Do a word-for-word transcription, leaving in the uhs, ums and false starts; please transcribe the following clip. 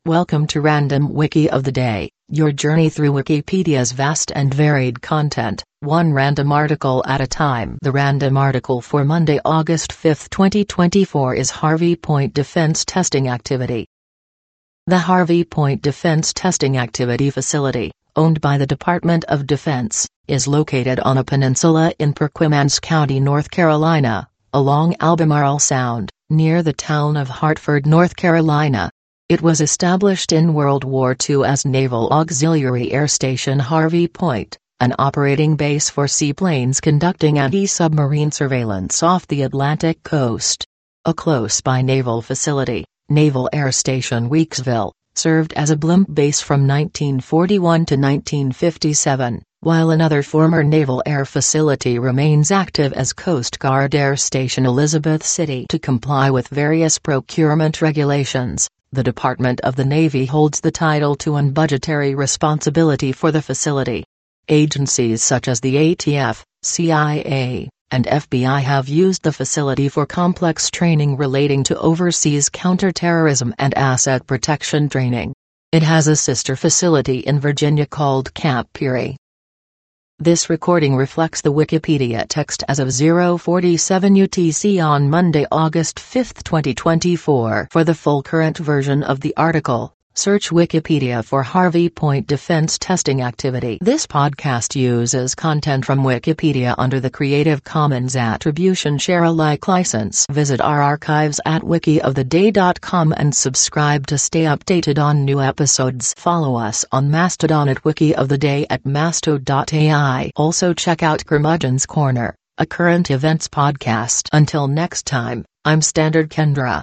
Welcome to Random Wiki of the Day, your journey through Wikipedia's vast and varied content, one random article at a time. The random article for Monday, August fifth, twenty twenty-four is Harvey Point Defense Testing Activity. The Harvey Point Defense Testing Activity Facility, owned by the Department of Defense, is located on a peninsula in Perquimans County, North Carolina, along Albemarle Sound, near the town of Hartford, North Carolina. It was established in World War Two as Naval Auxiliary Air Station Harvey Point, an operating base for seaplanes conducting anti-submarine surveillance off the Atlantic coast. A close-by naval facility, Naval Air Station Weeksville, served as a blimp base from nineteen forty-one to nineteen fifty-seven, while another former naval air facility remains active as Coast Guard Air Station Elizabeth City. To comply with various procurement regulations, the Department of the Navy holds the title to and budgetary responsibility for the facility. Agencies such as the A T F, C I A, and F B I have used the facility for complex training relating to overseas counterterrorism and asset protection training. It has a sister facility in Virginia called Camp Peary. This recording reflects the Wikipedia text as of zero forty-seven U T C on Monday, August fifth, twenty twenty-four. For the full current version of the article, search Wikipedia for Harvey Point Defense Testing Activity. This podcast uses content from Wikipedia under the Creative Commons Attribution Share Alike license. Visit our archives at wiki of the day dot com and subscribe to stay updated on new episodes. Follow us on Mastodon at Wiki of the Day at masto dot A I. Also check out Curmudgeon's Corner, a current events podcast. Until next time, I'm Standard Kendra.